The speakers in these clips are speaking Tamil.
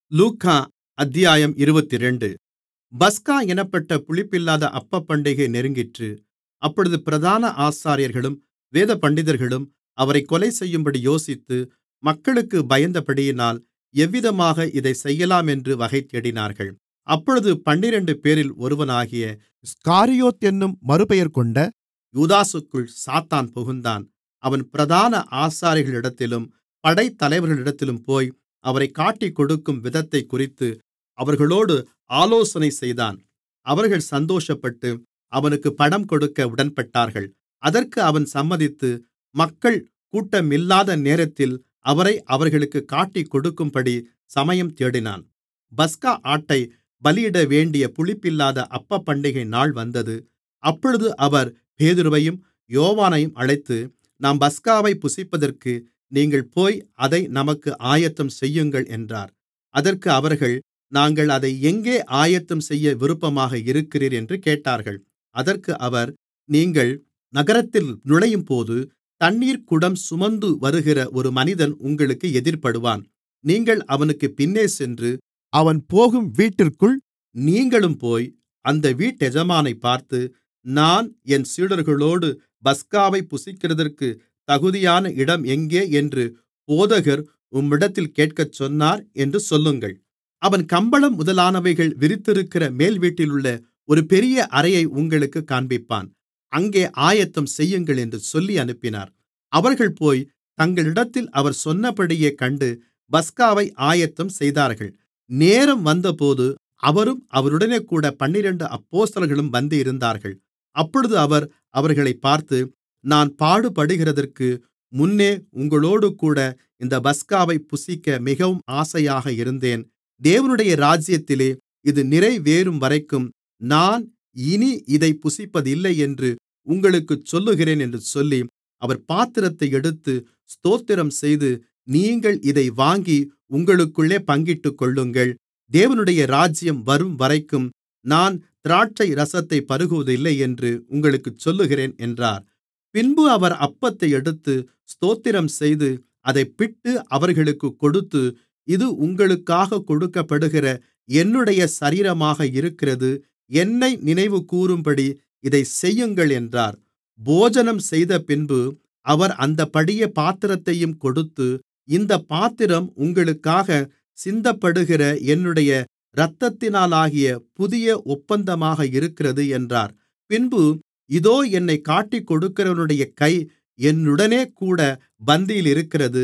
லூக்கா அத்தியாயம் 22. பஸ்கா என்னப்பட்ட புளிப்பில்லாத அப்பப்பண்டிகை நெருங்கிற்று. அப்பொழுது பிரதான ஆசாரியர்களும் வேதபண்டிதர்களும் அவரைக் கொலைசெய்யும்படி யோசித்து, மக்களுக்குப் பயந்தபடியினால் எவ்விதமாக இதைச் செய்யலாமென்று வகைதேடினார்கள். அப்பொழுது 12 பேரில் ஒருவனாகிய இஸ்காரியோத் என்னும் மறுபெயர்கொண்ட யூதாசுக்குள் சாத்தான் புகுந்தான். அவன் பிரதான ஆசாரியர்களிடத்திலும் படைத்தலைவர்களிடத்திலும் போய் அவரைக் காட்டிக்கொடுக்கும் விதத்தைக்குறித்து அவர்களோடு ஆலோசனை செய்தான். அவர்கள் சந்தோஷப்பட்டு அவனுக்குப் பணம்கொடுக்க உடன்பட்டார்கள். அதற்கு அவன் சம்மதித்து, மக்கள் கூட்டமில்லாத நேரத்தில் அவரை அவர்களுக்குக் காட்டிக்கொடுக்கும்படி சமயம் தேடினான். பஸ்கா ஆட்டைப் பலியிடவேண்டிய புளிப்பில்லாத அப்பப்பண்டிகை நாள் வந்தது. அப்பொழுது அவர் பேதுருவையும் யோவானையும் அழைத்து, நாம் பஸ்காவைப் புசிப்பதற்கு நீங்கள் போய் அதை நமக்கு ஆயத்தம் செய்யுங்கள் என்றார். அதற்கு அவர்கள், நாங்கள் அதை எங்கே ஆயத்தம் செய்ய விருப்பமாக இருக்கிறீர் என்று கேட்டார்கள். அதற்கு அவர், நீங்கள் நகரத்தில் நுழையும்போது தண்ணீர்க் குடம் சுமந்து வருகிற ஒரு மனிதன் உங்களுக்கு எதிர்ப்படுவான். நீங்கள் அவனுக்குப் பின்னே சென்று, அவன் போகும் வீட்டிற்குள் நீங்களும் போய் அந்த வீட்டெஜமானைப் பார்த்து, நான் என் சீடர்களோடு பஸ்காவைப் புசிக்கிறதற்குத் தகுதியான இடம் எங்கே என்று போதகர் உம்மிடத்தில் கேட்கச் சொன்னார் என்று சொல்லுங்கள். அவன் கம்பளம் முதலானவைகள் விரித்திருக்கிற மேல்வீட்டிலுள்ள ஒரு பெரிய அறையை உங்களுக்குக் காண்பிப்பான். அங்கே ஆயத்தம் செய்யுங்கள் என்று சொல்லி அனுப்பினார். அவர்கள் போய் தங்களிடத்தில் அவர் சொன்னபடியே கண்டு பஸ்காவை ஆயத்தம் செய்தார்கள். நேரம் வந்தபோது அவரும் அவருடனேகூட 12 அப்போஸ்தலர்களும் பந்தியிருந்தார்கள். அப்பொழுது அவர் அவர்களைப் பார்த்து, நான் பாடுபடுகிறதற்கு முன்னே உங்களோடுகூட இந்தப் பஸ்காவைப் புசிக்க மிகவும் ஆசையாக இருந்தேன். தேவனுடைய ராஜ்யத்திலே இது நிறைவேறும்வரைக்கும் நான் இனி இதைப் புசிப்பதில்லை என்று உங்களுக்குச் சொல்லுகிறேன் என்று சொல்லி, அவர் பாத்திரத்தை எடுத்து ஸ்தோத்திரம் செய்து, நீங்கள் இதை வாங்கி உங்களுக்குள்ளே பங்கிட்டுக்கொள்ளுங்கள். தேவனுடைய ராஜ்யம் வரும்வரைக்கும் நான் திராட்சை ரசத்தைப் பருகுவதில்லை என்று உங்களுக்குச் சொல்லுகிறேன் என்றார். பின்பு அவர் அப்பத்தை எடுத்து ஸ்தோத்திரம் செய்து அதைப் பிட்டு அவர்களுக்குக் கொடுத்து, இது உங்களுக்காகக் கொடுக்கப்படுகிற என்னுடைய சரீரமாக இருக்கிறது. என்னை நினைவுகூரும்படி இதைச் செய்யுங்கள் என்றார். போஜனம் செய்தபின்பு அவர் அந்தப்படியே பாத்திரத்தையும் கொடுத்து, இந்தப் பாத்திரம் உங்களுக்காகச் சிந்தப்படுகிற என்னுடைய இரத்தத்தினாலாகிய புதிய ஒப்பந்தமாக இருக்கிறது என்றார். பின்பு, இதோ என்னைக் காட்டிக்கொடுக்கிறவனுடைய கை என்னுடனேகூட பந்தியில் இருக்கிறது.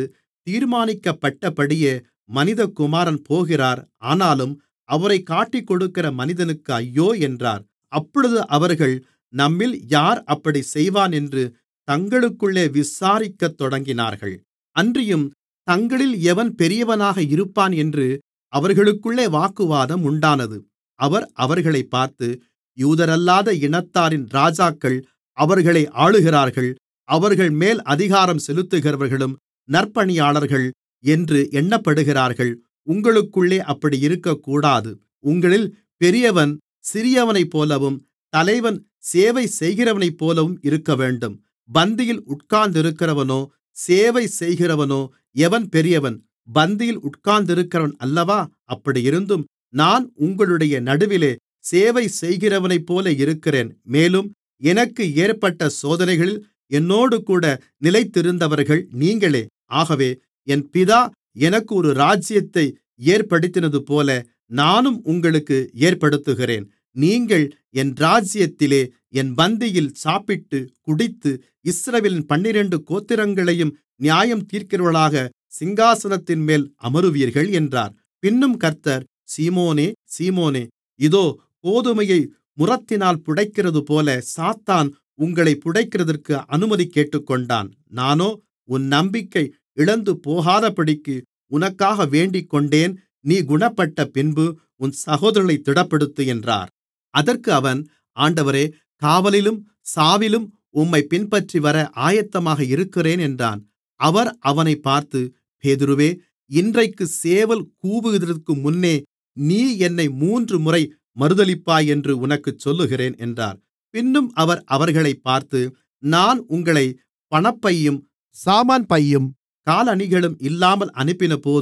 தீர்மானிக்கப்பட்டபடியே மனிதகுமாரன் போகிறார். ஆனாலும் அவரைக் காட்டிக்கொடுக்கிற மனிதனுக்கு ஐயோ என்றார். அப்பொழுது அவர்கள், நம்மில் யார் அப்படிச் செய்வான் என்று தங்களுக்குள்ளே விசாரிக்கத் தொடங்கினார்கள். அன்றியும் தங்களில் எவன் பெரியவனாக இருப்பான் என்று அவர்களுக்குள்ளே வாக்குவாதம் உண்டானது. அவர் அவர்களைப் பார்த்து, யூதரல்லாத இனத்தாரின் ராஜாக்கள் அவர்களை ஆளுகிறார்கள். அவர்கள்மேல் அதிகாரம் செலுத்துகிறவர்களும் நற்பணியாளர்கள் என்று எண்ணப்படுகிறார்கள். உங்களுக்குள்ளே அப்படி இருக்கக்கூடாது. உங்களில் பெரியவன் சிறியவனைப்போலவும் தலைவன் சேவை செய்கிறவனைப்போலவும் இருக்கவேண்டும். பந்தியில் உட்கார்ந்திருக்கிறவனோ சேவை செய்கிறவனோ எவன் பெரியவன்? பந்தியில் உட்கார்ந்திருக்கிறவன் அல்லவா? அப்படியிருந்தும் நான் உங்களுடைய நடுவிலே சேவை செய்கிறவனைப்போல இருக்கிறேன். மேலும் எனக்கு ஏற்பட்ட சோதனைகளில் என்னோடுகூட நிலைத்திருந்தவர்கள் நீங்களே. ஆகவே என் பிதா எனக்கு ஒரு ராஜ்யத்தை ஏற்படுத்தினதுபோல நானும் உங்களுக்கு ஏற்படுத்துகிறேன். நீங்கள் என் ராஜ்யத்திலே என் பந்தியில் சாப்பிட்டு குடித்து இஸ்ரவேலின் 12 கோத்திரங்களையும் நியாயம் தீர்க்கிறவர்களாக சிங்காசனத்தின்மேல் அமருவீர்கள் என்றார். பின்னும் கர்த்தர், சீமோனே, சீமோனே, இதோ கோதுமையை முறத்தினால் புடைக்கிறதுபோல சாத்தான் உங்களைப் புடைக்கிறதற்கு அனுமதி கேட்டுக்கொண்டான். நானோ உன் நம்பிக்கை இழந்துபோகாதபடிக்கு உனக்காக வேண்டிக்கொண்டேன். நீ குணப்பட்ட பின்பு உன் சகோதரர்களைத் திடப்படுத்து என்றார். அதற்கு அவன், ஆண்டவரே, காவலிலும் சாவிலும் உம்மைப் பின்பற்றிவர ஆயத்தமாக இருக்கிறேன் என்றான். அவர் அவனைப் பார்த்து, பேதுருவே, இன்றைக்குச் சேவல் கூவுகிறதற்கு முன்னே நீ என்னை 3 முறை மறுதலிப்பாய் என்று உனக்குச் சொல்லுகிறேன் என்றார். பின்னும் அவர் அவர்களைப் பார்த்து, நான் உங்களைப் பணப்பையும் சாமான் பையும் காலணிகளும் இல்லாமல் அனுப்பினபோது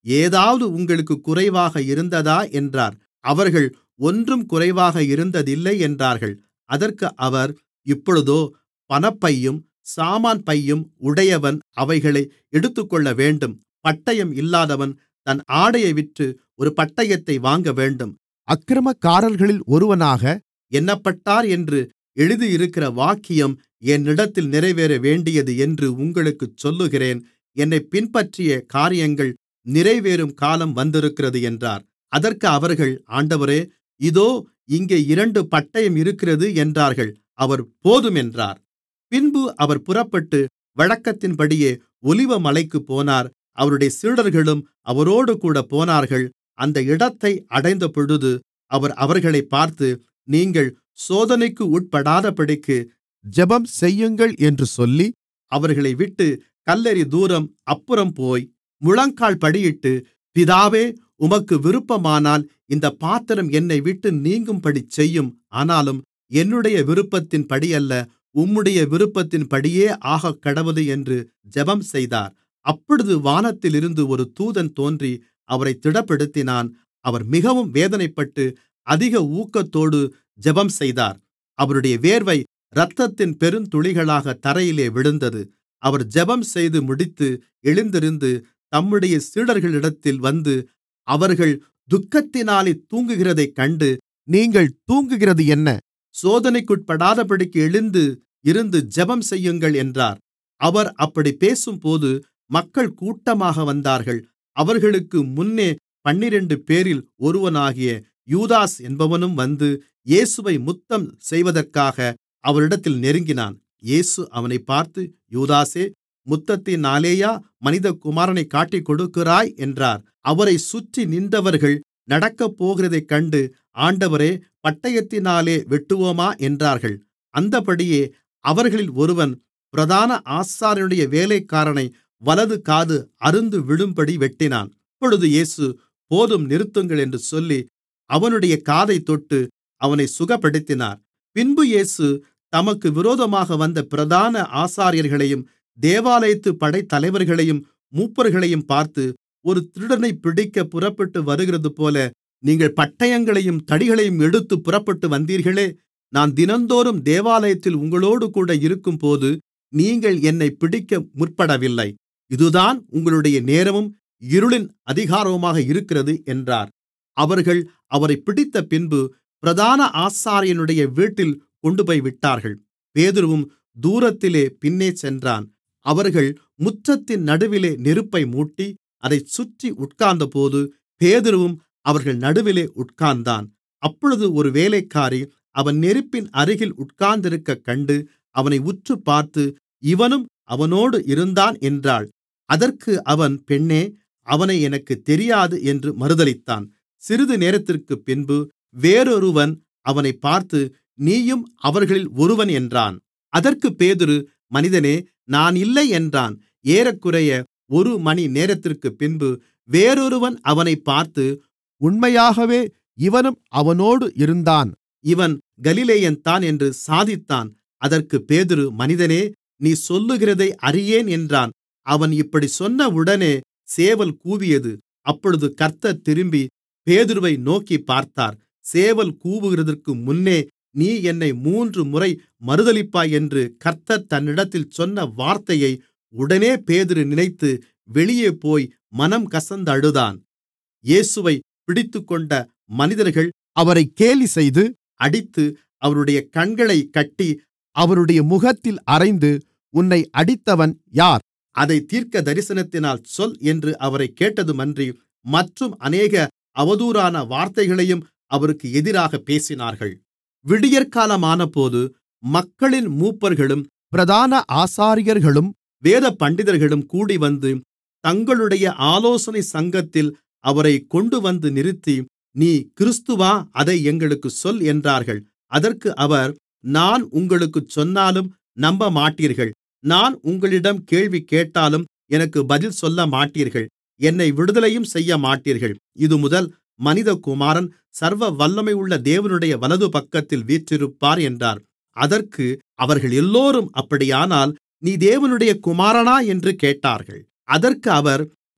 ஏதாவது உங்களுக்கு குறைவாக இருந்ததா என்றார். அவர்கள், ஒன்றும் குறைவாக இருந்ததில்லை என்றார்கள். அதற்கு அவர், இப்பொழுதோ பணப்பையும் சாமான் பையும் உடையவன் அவைகளை எடுத்துக்கொள்ளவேண்டும். பட்டயம் இல்லாதவன் தன் ஆடையை விற்று ஒரு பட்டயத்தை வாங்கவேண்டும். அக்கிரமக்காரர்களில் ஒருவனாக எண்ணப்பட்டார் என்று எழுதியிருக்கிற வாக்கியம் என்னிடத்தில் நிறைவேற வேண்டியது என்று உங்களுக்குச் சொல்லுகிறேன். என்னைப் பின்பற்றிய காரியங்கள் நிறைவேறும் காலம் வந்திருக்கிறது என்றார். அதற்கு அவர்கள், ஆண்டவரே, இதோ இங்கே 2 பட்டயம் இருக்கிறது என்றார்கள். அவர், போதும் என்றார். பின்பு அவர் புறப்பட்டு வழக்கத்தின்படியே ஒலிவமலைக்குப் போனார். அவருடைய சீடர்களும் அவரோடுகூட போனார்கள். அந்த இடத்தை அடைந்தபொழுது அவர் அவர்களைப் பார்த்து, நீங்கள் சோதனைக்கு உட்படாதபடிக்கு ஜெபம் செய்யுங்கள் என்று சொல்லி, அவர்களை விட்டு கல்லெறி தூரம் அப்புறம் போய் முழங்கால்படியிட்டு, பிதாவே, உமக்கு விருப்பமானால் இந்தப் பாத்திரம் என்னைவிட்டு நீங்கும்படிச் செய்யும். ஆனாலும் என்னுடைய விருப்பத்தின்படியல்ல, உம்முடைய விருப்பத்தின்படியே ஆகக்கடவது என்று ஜெபம் செய்தார். அப்பொழுது வானத்திலிருந்து ஒரு தூதன் தோன்றி அவரைத் திடப்படுத்தினான். அவர் மிகவும் வேதனைப்பட்டு அதிக ஊக்கத்தோடு ஜெபம் செய்தார். அவருடைய வேர்வை இரத்தத்தின் பெருந்துளிகளாக தரையிலே விழுந்தது. அவர் ஜெபம் செய்து முடித்து எழுந்திருந்து தம்முடைய சீடர்களிடத்தில் வந்து, அவர்கள் துக்கத்தினாலே தூங்குகிறதைக் கண்டு, நீங்கள் தூங்குகிறது என்ன? சோதனைக்குட்படாதபடிக்கு எழுந்து இருந்து ஜெபம் செய்யுங்கள் என்றார். அவர் அப்படிப் பேசும்போது மக்கள் கூட்டமாக வந்தார்கள். அவர்களுக்கு முன்னே 12 பேரில் ஒருவனாகிய யூதாஸ் என்பவனும் வந்து இயேசுவை முத்தம் செய்வதற்காக அவரிடத்தில் நெருங்கினான். இயேசு அவனைப் பார்த்து, யூதாசே, முத்தத்தினாலேயா மனிதகுமாரனைக் காட்டிக்கொடுக்கிறாய் என்றார். அவரைச் சுற்றி நின்றவர்கள் நடக்கப்போகிறதைக் கண்டு, ஆண்டவரே, பட்டயத்தினாலே வெட்டுவோமா என்றார்கள். அந்தப்படியே அவர்களில் ஒருவன் பிரதான ஆசாரியனுடைய வேலைக்காரனை வலது காது அறுந்து விழும்படி வெட்டினான். அப்பொழுது இயேசு, போதும், நிறுத்துங்கள் என்று சொல்லி அவனுடைய காதைத் தொட்டு அவனைச் சுகப்படுத்தினார். பின்பு இயேசு தமக்கு விரோதமாக வந்த பிரதான ஆசாரியர்களையும் தேவாலயத்து படைத்தலைவர்களையும் மூப்பர்களையும் பார்த்து, ஒரு திருடனைப் பிடிக்கப் புறப்பட்டு வருகிறதுபோல நீங்கள் பட்டயங்களையும் தடிகளையும் எடுத்துப் புறப்பட்டு வந்தீர்களே. நான் தினந்தோறும் தேவாலயத்தில் உங்களோடுகூட இருக்கும்போது நீங்கள் என்னைப் பிடிக்க முற்படவில்லை. இதுதான் உங்களுடைய நேரமும் இருளின் அதிகாரமுமாக இருக்கிறது என்றார். அவர்கள் அவரைப் பிடித்தபின்பு பிரதான ஆசாரியனுடைய வீட்டில் கொண்டுபோய் விட்டார்கள். பேதுருவும் தூரத்திலே பின்னே சென்றான். அவர்கள் முற்றத்தின் நடுவிலே நெருப்பை மூட்டி அதைச் சுற்றி உட்கார்ந்தபோது பேதுருவும் அவர்கள் நடுவிலே உட்கார்ந்தான். அப்பொழுது ஒரு வேலைக்காரி அவன் நெருப்பின் அருகில் உட்கார்ந்திருக்கக் கண்டு அவனை உற்றுப்பார்த்து, இவனும் அவனோடு இருந்தான் என்றாள். அதற்கு அவன், பெண்ணே, அவனை எனக்குத் தெரியாது என்று மறுதலித்தான். சிறிது நேரத்திற்குப் பின்பு வேறொருவன் அவனைப் பார்த்து, நீயும் அவர்களில் ஒருவன் என்றான். அதற்குப் பேதுரு, மனிதனே, நான் இல்லை என்றான். ஏறக்குறைய 1 மணி நேரத்திற்குப் பின்பு வேறொருவன் அவனைப் பார்த்து, உண்மையாகவே இவனும் அவனோடு இருந்தான், இவன் கலிலேயன்தான் என்று சாதித்தான். அதற்குப் பேதுரு, மனிதனே, நீ சொல்லுகிறதை அறியேன் என்றான். அவன் இப்படிச் சொன்னவுடனே சேவல் கூவியது. அப்பொழுது கர்த்தர் திரும்பி பேதுருவை நோக்கிப் பார்த்தார். சேவல் கூவுகிறதற்கு முன்னே நீ என்னை 3 முறை மறுதலிப்பாய் என்று கர்த்தர் தன்னிடத்தில் சொன்ன வார்த்தையை உடனே பேதுரு நினைத்து வெளியே போய் மனம் கசந்து அழுதான். இயேசுவைப் பிடித்துக்கொண்ட மனிதர்கள் அவரை கேலி செய்து, அடித்து அவருடைய கண்களைக் கட்டி அவருடைய முகத்தில் அறைந்து, உன்னை அடித்தவன் யார்? அதை தீர்க்கதரிசனத்தினால் சொல் என்று அவரைக் கேட்டதுமன்றி மற்றும் அநேக அவதூறான வார்த்தைகளையும் அவருக்கு எதிராகப் பேசினார்கள். விடியற்காலமானபோது மக்களின் மூப்பர்களும் பிரதான ஆசாரியர்களும் வேதபண்டிதர்களும் கூடிவந்து தங்களுடைய ஆலோசனை சங்கத்தில் அவரைக் கொண்டுவந்து நிறுத்தி, நீ கிறிஸ்துவா? அதை எங்களுக்குச் சொல் என்றார்கள். அதற்கு அவர், நான் உங்களுக்குச் சொன்னாலும் நம்பமாட்டீர்கள். நான் உங்களிடம் கேள்வி கேட்டாலும் எனக்கு பதில் சொல்லமாட்டீர்கள். என்னை விடுதலையும் செய்யமாட்டீர்கள். இதுமுதல் மனிதகுமாரன் சர்வ வல்லமையுள்ள தேவனுடைய வலதுபக்கத்தில் வீற்றிருப்பார் என்றார். அதற்கு அவர்கள் எல்லோரும், அப்படியானால் நீ தேவனுடைய குமாரனா என்று கேட்டார்கள். அதற்கு அவர்,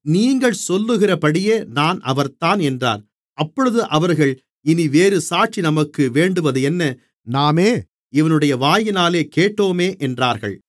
நீங்கள் சொல்லுகிறபடியே நான் அவர்தான் என்றார். அப்பொழுது அவர்கள், இனி வேறு சாட்சி நமக்கு வேண்டுவதென்ன? நாமே இவனுடைய வாயினாலே கேட்டோமே என்றார்கள்.